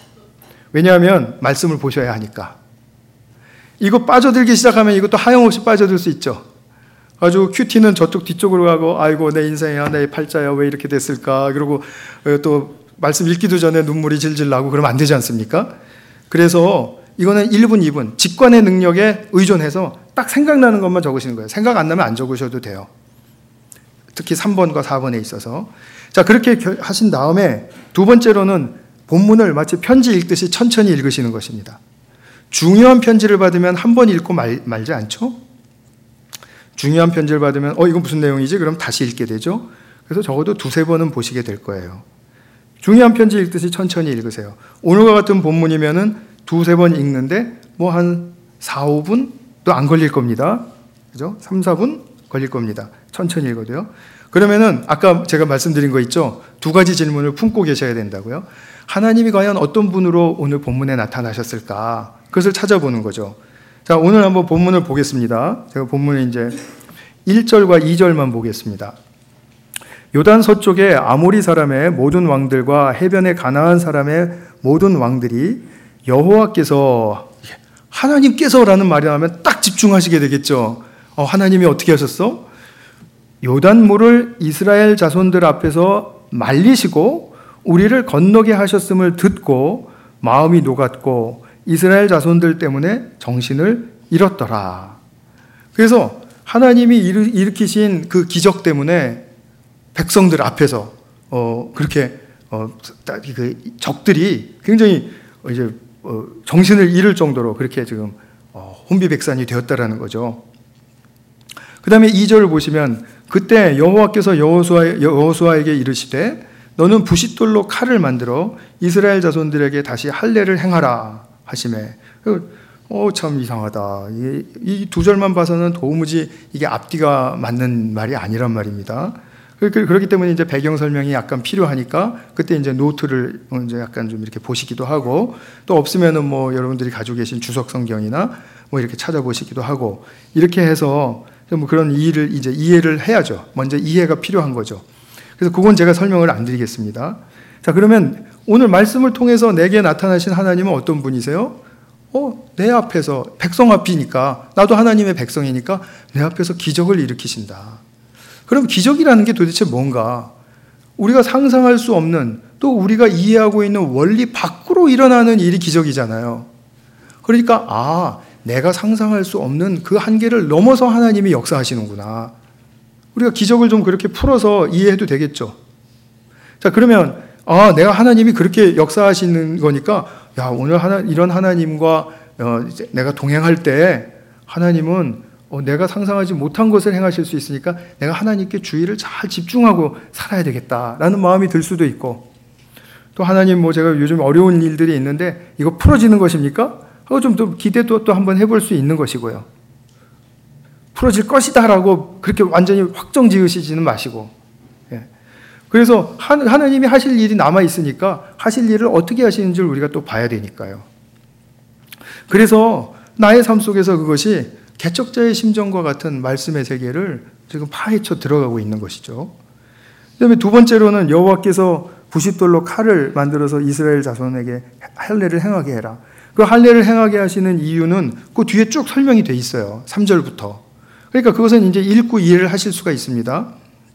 왜냐하면 말씀을 보셔야 하니까. 이거 빠져들기 시작하면 이것도 하염없이 빠져들 수 있죠. 아주 큐티는 저쪽 뒤쪽으로 가고, 아이고 내 인생이야, 내 팔자야, 왜 이렇게 됐을까, 그러고 또 말씀 읽기도 전에 눈물이 질질 나고 그러면 안 되지 않습니까? 그래서 이거는 일 분, 이 분 직관의 능력에 의존해서 딱 생각나는 것만 적으시는 거예요. 생각 안 나면 안 적으셔도 돼요. 특히 삼 번과 사 번에 있어서. 자, 그렇게 하신 다음에 두 번째로는 본문을 마치 편지 읽듯이 천천히 읽으시는 것입니다. 중요한 편지를 받으면 한 번 읽고 말, 말지 않죠? 중요한 편지를 받으면 어 이건 무슨 내용이지? 그럼 다시 읽게 되죠. 그래서 적어도 두세 번은 보시게 될 거예요. 중요한 편지 읽듯이 천천히 읽으세요. 오늘과 같은 본문이면은 두세 번 읽는데 뭐 한 사, 오 분도 안 걸릴 겁니다. 그죠? 삼, 사 분 걸릴 겁니다. 천천히 읽어도요. 그러면은 아까 제가 말씀드린 거 있죠? 두 가지 질문을 품고 계셔야 된다고요. 하나님이 과연 어떤 분으로 오늘 본문에 나타나셨을까? 그것을 찾아보는 거죠. 자, 오늘 한번 본문을 보겠습니다. 제가 본문에 이제 일 절과 이 절만 보겠습니다. 요단 서쪽의 아모리 사람의 모든 왕들과 해변의 가나안 사람의 모든 왕들이 여호와께서, 하나님께서라는 말이 나오면 딱 집중하시게 되겠죠. 어, 하나님이 어떻게 하셨어? 요단물을 이스라엘 자손들 앞에서 말리시고 우리를 건너게 하셨음을 듣고 마음이 녹았고 이스라엘 자손들 때문에 정신을 잃었더라. 그래서 하나님이 일으키신 그 기적 때문에 백성들 앞에서 어 그렇게 어 그 적들이 굉장히 이제 어 정신을 잃을 정도로 그렇게 지금 어 혼비백산이 되었다라는 거죠. 그다음에 이 절을 보시면 그때 여호와께서 여호수아 여호수아에게 이르시되 너는 부싯돌로 칼을 만들어 이스라엘 자손들에게 다시 할례를 행하라 하시매. 어, 참 이상하다. 이 두 절만 봐서는 도무지 이게 앞뒤가 맞는 말이 아니란 말입니다. 그렇기 때문에 이제 배경 설명이 약간 필요하니까 그때 이제 노트를 이제 약간 좀 이렇게 보시기도 하고 또 없으면은 뭐 여러분들이 가지고 계신 주석 성경이나 뭐 이렇게 찾아보시기도 하고 이렇게 해서 뭐 그런 이해를 이제 이해를 해야죠. 먼저 이해가 필요한 거죠. 그래서 그건 제가 설명을 안 드리겠습니다. 자, 그러면 오늘 말씀을 통해서 내게 나타나신 하나님은 어떤 분이세요? 어, 내 앞에서 백성 앞이니까 나도 하나님의 백성이니까 내 앞에서 기적을 일으키신다. 그럼 기적이라는 게 도대체 뭔가? 우리가 상상할 수 없는 또 우리가 이해하고 있는 원리 밖으로 일어나는 일이 기적이잖아요. 그러니까 아, 내가 상상할 수 없는 그 한계를 넘어서 하나님이 역사하시는구나. 우리가 기적을 좀 그렇게 풀어서 이해해도 되겠죠. 자, 그러면 아, 내가 하나님이 그렇게 역사하시는 거니까 야, 오늘 하나, 이런 하나님과 어, 내가 동행할 때 하나님은 어, 내가 상상하지 못한 것을 행하실 수 있으니까 내가 하나님께 주의를 잘 집중하고 살아야 되겠다라는 마음이 들 수도 있고 또 하나님 뭐 제가 요즘 어려운 일들이 있는데 이거 풀어지는 것입니까? 하고 좀 또 기대도 또 한번 해볼 수 있는 것이고요. 풀어질 것이다라고 그렇게 완전히 확정 지으시지는 마시고 예. 그래서 하나님이 하실 일이 남아있으니까 하실 일을 어떻게 하시는지를 우리가 또 봐야 되니까요. 그래서 나의 삶 속에서 그것이 개척자의 심정과 같은 말씀의 세계를 지금 파헤쳐 들어가고 있는 것이죠. 그다음에 두 번째로는 여호와께서 부싯돌로 칼을 만들어서 이스라엘 자손에게 할례를 행하게 해라. 그 할례를 행하게 하시는 이유는 그 뒤에 쭉 설명이 돼 있어요. 삼 절부터. 그러니까 그것은 이제 읽고 이해를 하실 수가 있습니다.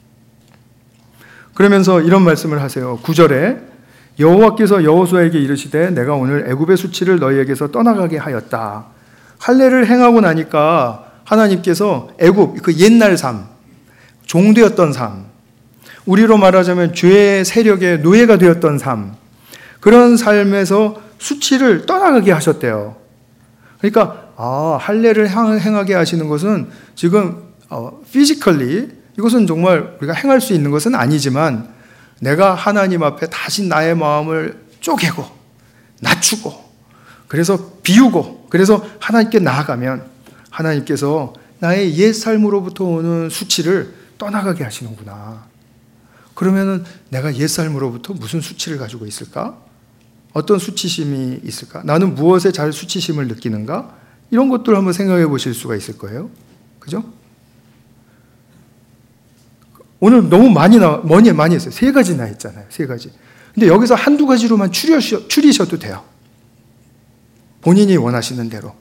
그러면서 이런 말씀을 하세요. 구 절에 여호와께서 여호수아에게 이르시되 내가 오늘 애굽의 수치를 너희에게서 떠나가게 하였다. 할례를 행하고 나니까 하나님께서 애굽 그 옛날 삶, 종되었던 삶, 우리로 말하자면 죄의 세력의 노예가 되었던 삶, 그런 삶에서 수치를 떠나가게 하셨대요. 그러니까 아, 할례를 행하게 하시는 것은 지금 어, 피지컬리 이것은 정말 우리가 행할 수 있는 것은 아니지만 내가 하나님 앞에 다시 나의 마음을 쪼개고 낮추고 그래서 비우고 그래서 하나님께 나아가면 하나님께서 나의 옛 삶으로부터 오는 수치를 떠나가게 하시는구나. 그러면은 내가 옛 삶으로부터 무슨 수치를 가지고 있을까? 어떤 수치심이 있을까? 나는 무엇에 잘 수치심을 느끼는가? 이런 것들을 한번 생각해 보실 수가 있을 거예요. 그죠? 오늘 너무 많이 나, 많이, 많이 했어요. 세 가지나 했잖아요. 세 가지. 근데 여기서 한두 가지로만 추리셔, 추리셔도 돼요. 본인이 원하시는 대로.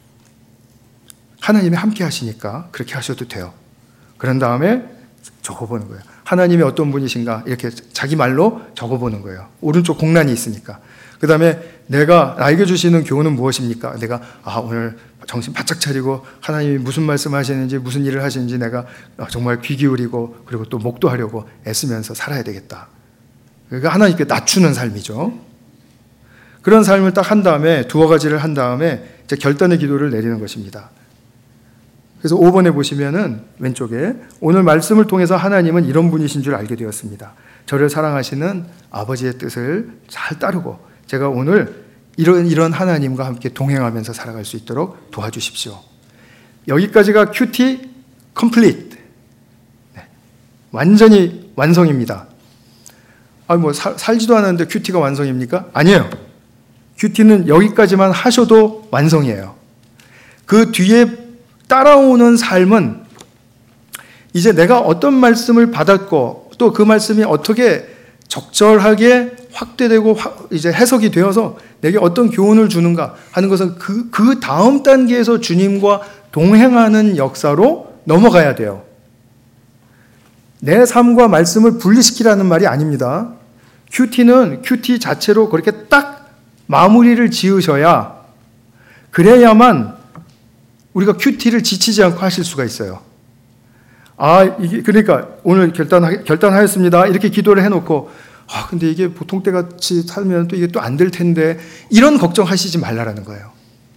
하나님이 함께 하시니까 그렇게 하셔도 돼요. 그런 다음에 적어보는 거예요. 하나님이 어떤 분이신가 이렇게 자기 말로 적어보는 거예요. 오른쪽 공란이 있으니까. 그 다음에 내가 나에게 주시는 교훈은 무엇입니까? 내가 아 오늘 정신 바짝 차리고 하나님이 무슨 말씀하시는지 무슨 일을 하시는지 내가 정말 귀 기울이고 그리고 또 목도하려고 애쓰면서 살아야 되겠다. 그러니까 하나님께 낮추는 삶이죠. 그런 삶을 딱 한 다음에 두어 가지를 한 다음에 이제 결단의 기도를 내리는 것입니다. 그래서 오 번에 보시면은 왼쪽에 오늘 말씀을 통해서 하나님은 이런 분이신 줄 알게 되었습니다. 저를 사랑하시는 아버지의 뜻을 잘 따르고 제가 오늘 이런 이런 하나님과 함께 동행하면서 살아갈 수 있도록 도와주십시오. 여기까지가 큐티 컴플리트. 네. 완전히 완성입니다. 아, 뭐 살, 살지도 않았는데 큐티가 완성입니까? 아니에요. 큐티는 여기까지만 하셔도 완성이에요. 그 뒤에 따라오는 삶은 이제 내가 어떤 말씀을 받았고 또 그 말씀이 어떻게 적절하게 확대되고 이제 해석이 되어서 내게 어떤 교훈을 주는가 하는 것은 그, 그 다음 단계에서 주님과 동행하는 역사로 넘어가야 돼요. 내 삶과 말씀을 분리시키라는 말이 아닙니다. 큐티는 큐티 자체로 그렇게 딱 마무리를 지으셔야 그래야만 우리가 큐티를 지치지 않고 하실 수가 있어요. 아, 이게, 그러니까 오늘 결단, 결단하였습니다. 이렇게 기도를 해놓고, 아, 근데 이게 보통 때 같이 살면 또 이게 또 안 될 텐데, 이런 걱정하시지 말라라는 거예요.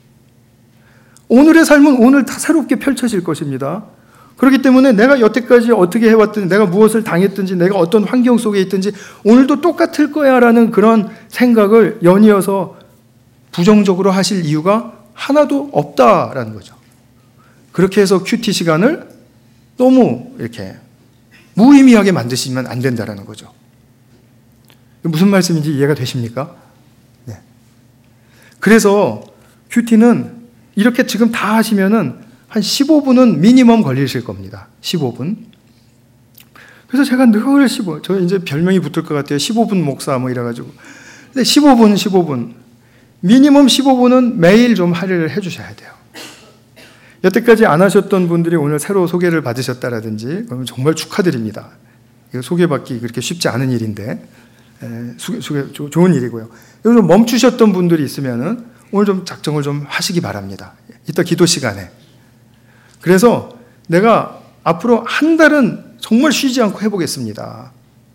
오늘의 삶은 오늘 다 새롭게 펼쳐질 것입니다. 그렇기 때문에 내가 여태까지 어떻게 해왔든지, 내가 무엇을 당했든지, 내가 어떤 환경 속에 있든지, 오늘도 똑같을 거야 라는 그런 생각을 연이어서 부정적으로 하실 이유가 하나도 없다라는 거죠. 그렇게 해서 큐티 시간을 너무 이렇게 무의미하게 만드시면 안 된다라는 거죠. 무슨 말씀인지 이해가 되십니까? 네. 그래서 큐티는 이렇게 지금 다 하시면은 한 십오 분은 미니멈 걸리실 겁니다. 십오 분. 그래서 제가 늘 십오, 저 이제 별명이 붙을 것 같아요. 십오 분 목사 뭐 이래가지고. 근데 십오 분, 십오 분. 미니멈 십오 분은 매일 좀 할애를 해 주셔야 돼요. 여태까지 안 하셨던 분들이 오늘 새로 소개를 받으셨다라든지 그러면 정말 축하드립니다. 이거 소개받기 그렇게 쉽지 않은 일인데 에, 소개, 소개, 조, 좋은 일이고요. 여기 좀 멈추셨던 분들이 있으면은 오늘 좀 작정을 좀 하시기 바랍니다. 이따 기도 시간에. 그래서 내가 앞으로 한 달은 정말 쉬지 않고 해보겠습니다.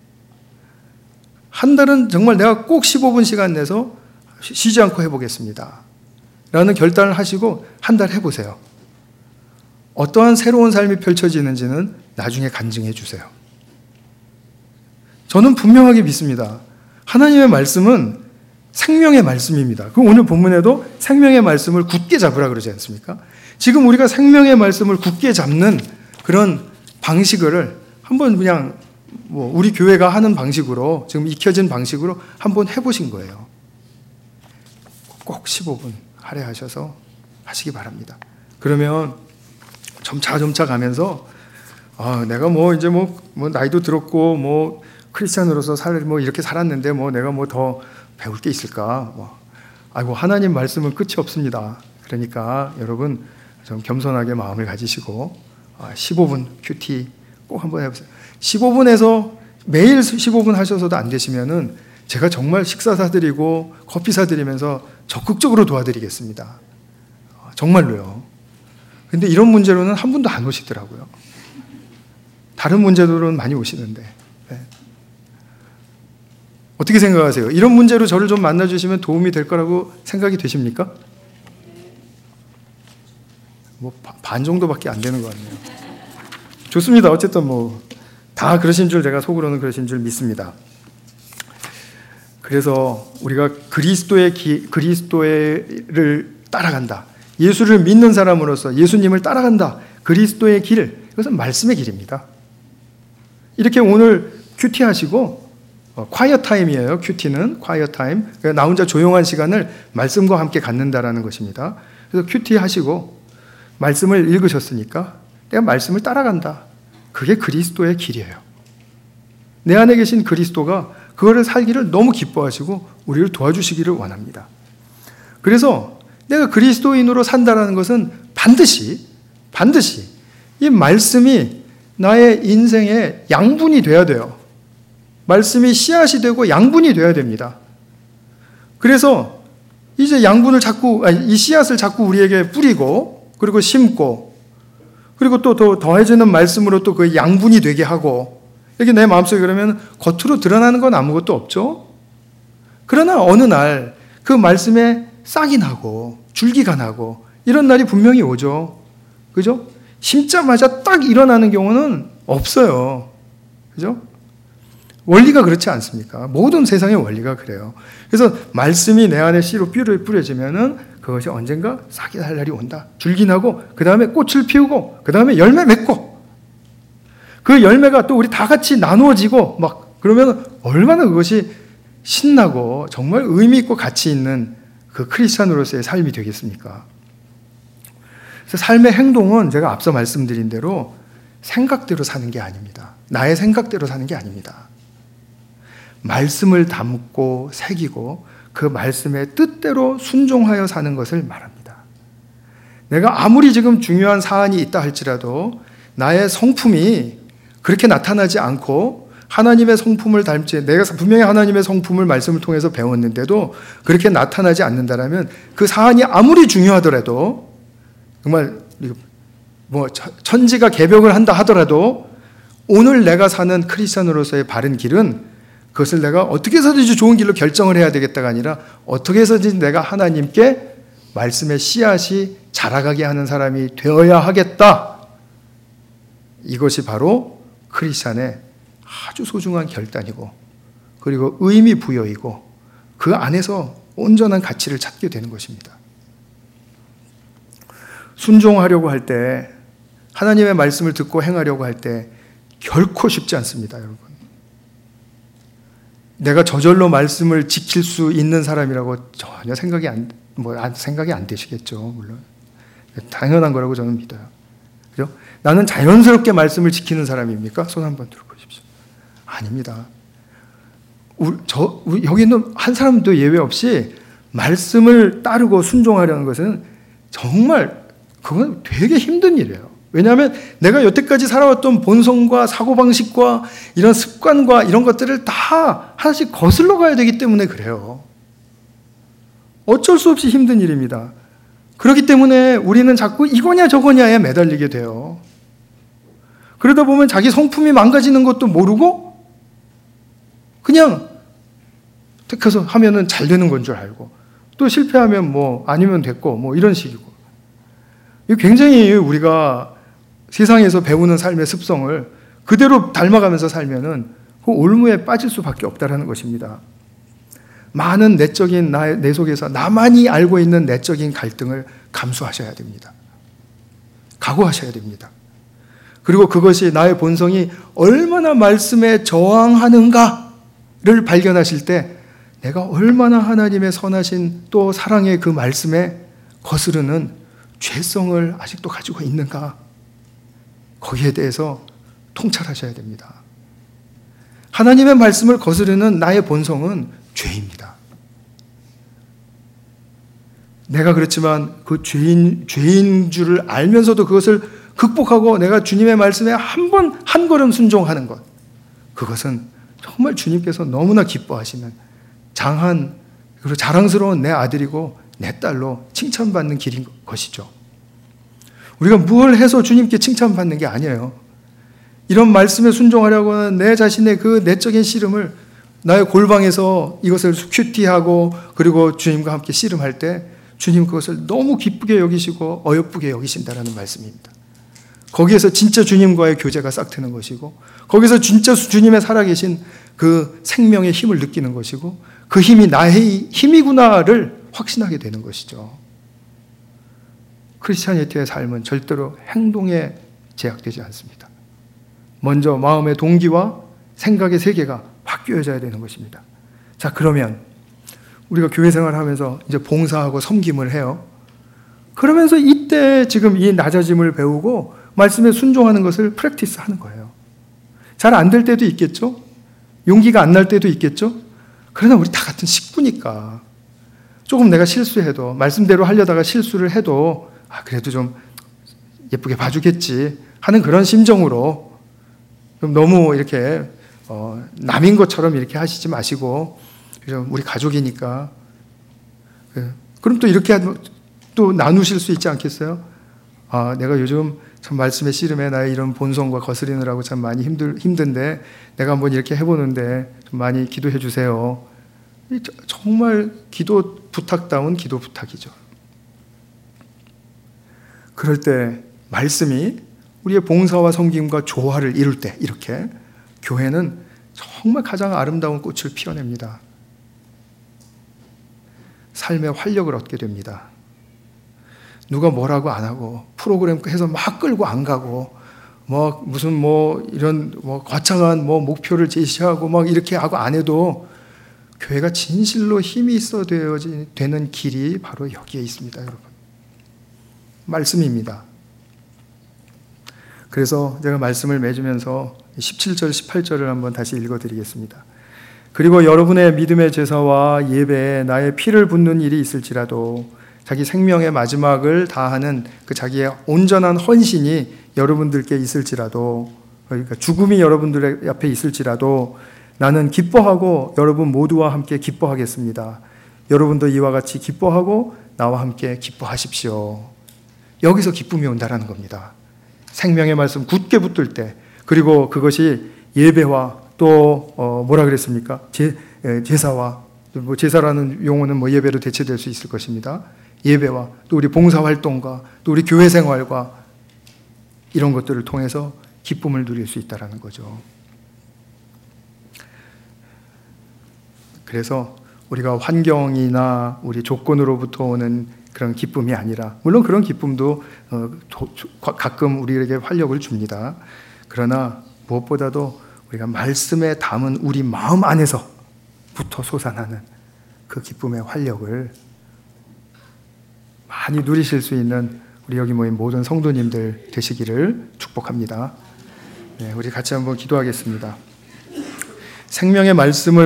한 달은 정말 내가 꼭 십오 분 시간 내서 쉬지 않고 해보겠습니다. 라는 결단을 하시고 한 달 해보세요. 어떠한 새로운 삶이 펼쳐지는지는 나중에 간증해 주세요. 저는 분명하게 믿습니다. 하나님의 말씀은 생명의 말씀입니다. 그 오늘 본문에도 생명의 말씀을 굳게 잡으라 그러지 않습니까? 지금 우리가 생명의 말씀을 굳게 잡는 그런 방식을 한번 그냥 뭐 우리 교회가 하는 방식으로 지금 익혀진 방식으로 한번 해보신 거예요. 꼭 십오 분 할애하셔서 하시기 바랍니다. 그러면 점차 점차 가면서 아, 내가 뭐 이제 뭐, 뭐 나이도 들었고 뭐 크리스찬으로서 살 뭐 이렇게 살았는데 뭐 내가 뭐 더 배울 게 있을까? 뭐 아이고 하나님 말씀은 끝이 없습니다. 그러니까 여러분 좀 겸손하게 마음을 가지시고 아, 십오 분 큐티 꼭 한번 해보세요. 십오 분에서 매일 십오 분 하셔서도 안 되시면은 제가 정말 식사 사드리고 커피 사드리면서 적극적으로 도와드리겠습니다. 정말로요. 근데 이런 문제로는 한 분도 안 오시더라고요. 다른 문제로는 많이 오시는데. 네. 어떻게 생각하세요? 이런 문제로 저를 좀 만나주시면 도움이 될 거라고 생각이 되십니까? 뭐 반 정도밖에 안 되는 거 같네요. 좋습니다. 어쨌든 뭐 다 그러신 줄 제가 속으로는 그러신 줄 믿습니다. 그래서 우리가 그리스도의 기, 그리스도를 따라간다. 예수를 믿는 사람으로서 예수님을 따라간다. 그리스도의 길, 이것은 말씀의 길입니다. 이렇게 오늘 큐티 하시고 어, 콰이어 타임이에요. 큐티는 콰이어 타임. 그러니까 나 혼자 조용한 시간을 말씀과 함께 갖는다라는 것입니다. 그래서 큐티 하시고 말씀을 읽으셨으니까 내가 말씀을 따라간다. 그게 그리스도의 길이에요. 내 안에 계신 그리스도가 그거를 살기를 너무 기뻐하시고 우리를 도와주시기를 원합니다. 그래서 내가 그리스도인으로 산다는 것은 반드시 반드시 이 말씀이 나의 인생의 양분이 돼야 돼요. 말씀이 씨앗이 되고 양분이 돼야 됩니다. 그래서 이제 양분을 자꾸, 아니, 이 씨앗을 자꾸 우리에게 뿌리고, 그리고 심고, 그리고 또 더 더해지는 말씀으로 또 그 양분이 되게 하고, 이렇게 내 마음속에 그러면 겉으로 드러나는 건 아무것도 없죠? 그러나 어느 날 그 말씀에 싹이 나고, 줄기가 나고, 이런 날이 분명히 오죠. 그죠? 심자마자 딱 일어나는 경우는 없어요. 그죠? 원리가 그렇지 않습니까? 모든 세상의 원리가 그래요. 그래서 말씀이 내 안에 씨로 뿌려지면은 그것이 언젠가 싹이 날 날이 온다. 줄기 나고, 그 다음에 꽃을 피우고, 그 다음에 열매 맺고, 그 열매가 또 우리 다 같이 나누어지고, 막, 그러면 얼마나 그것이 신나고 정말 의미 있고 가치 있는 그 크리스찬으로서의 삶이 되겠습니까? 그래서 삶의 행동은 제가 앞서 말씀드린 대로 생각대로 사는 게 아닙니다. 나의 생각대로 사는 게 아닙니다. 말씀을 담고 새기고 그 말씀의 뜻대로 순종하여 사는 것을 말합니다. 내가 아무리 지금 중요한 사안이 있다 할지라도 나의 성품이 그렇게 나타나지 않고 하나님의 성품을 닮지, 내가 분명히 하나님의 성품을 말씀을 통해서 배웠는데도 그렇게 나타나지 않는다라면 그 사안이 아무리 중요하더라도 정말 뭐 천지가 개벽을 한다 하더라도 오늘 내가 사는 크리스찬으로서의 바른 길은 그것을 내가 어떻게 해서든지 좋은 길로 결정을 해야 되겠다가 아니라 어떻게 해서든지 내가 하나님께 말씀의 씨앗이 자라가게 하는 사람이 되어야 하겠다. 이것이 바로 크리스찬의 아주 소중한 결단이고 그리고 의미 부여이고 그 안에서 온전한 가치를 찾게 되는 것입니다. 순종하려고 할 때, 하나님의 말씀을 듣고 행하려고 할 때 결코 쉽지 않습니다, 여러분. 내가 저절로 말씀을 지킬 수 있는 사람이라고 전혀 생각이 안, 뭐, 생각이 안 되시겠죠, 물론. 당연한 거라고 저는 믿어요. 그죠? 나는 자연스럽게 말씀을 지키는 사람입니까? 손 한번 들어보십시오. 아닙니다. 우리, 저, 우리, 여기 있는 한 사람도 예외 없이 말씀을 따르고 순종하려는 것은 정말 그건 되게 힘든 일이에요. 왜냐하면 내가 여태까지 살아왔던 본성과 사고방식과 이런 습관과 이런 것들을 다 하나씩 거슬러 가야 되기 때문에 그래요. 어쩔 수 없이 힘든 일입니다. 그렇기 때문에 우리는 자꾸 이거냐 저거냐에 매달리게 돼요. 그러다 보면 자기 성품이 망가지는 것도 모르고 그냥 택해서 하면은 잘 되는 건 줄 알고 또 실패하면 뭐 아니면 됐고 뭐 이런 식이고 이거 굉장히 우리가 세상에서 배우는 삶의 습성을 그대로 닮아가면서 살면은 그 올무에 빠질 수밖에 없다라는 것입니다. 많은 내적인 나, 내 속에서 나만이 알고 있는 내적인 갈등을 감수하셔야 됩니다. 각오하셔야 됩니다. 그리고 그것이 나의 본성이 얼마나 말씀에 저항하는가를 발견하실 때 내가 얼마나 하나님의 선하신 또 사랑의 그 말씀에 거스르는 죄성을 아직도 가지고 있는가? 거기에 대해서 통찰하셔야 됩니다. 하나님의 말씀을 거스르는 나의 본성은 죄입니다. 내가 그렇지만 그 죄인, 죄인 줄을 알면서도 그것을 극복하고 내가 주님의 말씀에 한 번, 한 걸음 순종하는 것. 그것은 정말 주님께서 너무나 기뻐하시는 장한, 그리고 자랑스러운 내 아들이고 내 딸로 칭찬받는 길인 것이죠. 우리가 뭘 해서 주님께 칭찬받는 게 아니에요. 이런 말씀에 순종하려고 하는 내 자신의 그 내적인 씨름을 나의 골방에서 이것을 큐티하고 그리고 주님과 함께 씨름할 때 주님 그것을 너무 기쁘게 여기시고 어여쁘게 여기신다라는 말씀입니다. 거기에서 진짜 주님과의 교제가 싹 트는 것이고 거기서 진짜 주님의 살아계신 그 생명의 힘을 느끼는 것이고 그 힘이 나의 힘이구나를 확신하게 되는 것이죠. 크리스찬리티의 삶은 절대로 행동에 제약되지 않습니다. 먼저 마음의 동기와 생각의 세계가 바뀌어져야 되는 것입니다. 자, 그러면 우리가 교회 생활을 하면서 이제 봉사하고 섬김을 해요. 그러면서 이때 지금 이 낮아짐을 배우고 말씀에 순종하는 것을 프랙티스 하는 거예요. 잘 안 될 때도 있겠죠? 용기가 안 날 때도 있겠죠? 그러나 우리 다 같은 식구니까 조금 내가 실수해도, 말씀대로 하려다가 실수를 해도 아, 그래도 좀 예쁘게 봐주겠지 하는 그런 심정으로, 좀 너무 이렇게 어, 남인 것처럼 이렇게 하시지 마시고, 우리 가족이니까, 그럼 또 이렇게 또 나누실 수 있지 않겠어요? 아, 내가 요즘 참 말씀의 씨름에 나의 이런 본성과 거스리느라고 참 많이 힘들, 힘든데 내가 한번 이렇게 해보는데 좀 많이 기도해 주세요. 정말 기도 부탁다운 기도 부탁이죠. 그럴 때 말씀이 우리의 봉사와 섬김과 조화를 이룰 때 이렇게 교회는 정말 가장 아름다운 꽃을 피워냅니다. 삶의 활력을 얻게 됩니다. 누가 뭐라고 안 하고 프로그램 해서 막 끌고 안 가고 뭐 무슨 뭐 이런 뭐 거창한 뭐 목표를 제시하고 막 이렇게 하고 안 해도 교회가 진실로 힘이 있어 되는 길이 바로 여기에 있습니다, 여러분. 말씀입니다. 그래서 제가 말씀을 맺으면서 십칠 절, 십팔 절을 한번 다시 읽어드리겠습니다. 그리고 여러분의 믿음의 제사와 예배에 나의 피를 붓는 일이 있을지라도 자기 생명의 마지막을 다하는 그 자기의 온전한 헌신이 여러분들께 있을지라도, 그러니까 죽음이 여러분들 앞에 있을지라도 나는 기뻐하고 여러분 모두와 함께 기뻐하겠습니다. 여러분도 이와 같이 기뻐하고 나와 함께 기뻐하십시오. 여기서 기쁨이 온다라는 겁니다. 생명의 말씀 굳게 붙들 때, 그리고 그것이 예배와 또 어 뭐라 그랬습니까? 제, 제사와, 뭐 제사라는 용어는 뭐 예배로 대체될 수 있을 것입니다. 예배와 또 우리 봉사활동과 또 우리 교회 생활과 이런 것들을 통해서 기쁨을 누릴 수 있다는 거죠. 그래서 우리가 환경이나 우리 조건으로부터 오는 그런 기쁨이 아니라, 물론 그런 기쁨도 어, 도, 가끔 우리에게 활력을 줍니다. 그러나 무엇보다도 우리가 말씀에 담은 우리 마음 안에서부터 솟아나는 그 기쁨의 활력을 많이 누리실 수 있는 우리 여기 모인 모든 성도님들 되시기를 축복합니다. 네, 우리 같이 한번 기도하겠습니다. 생명의 말씀을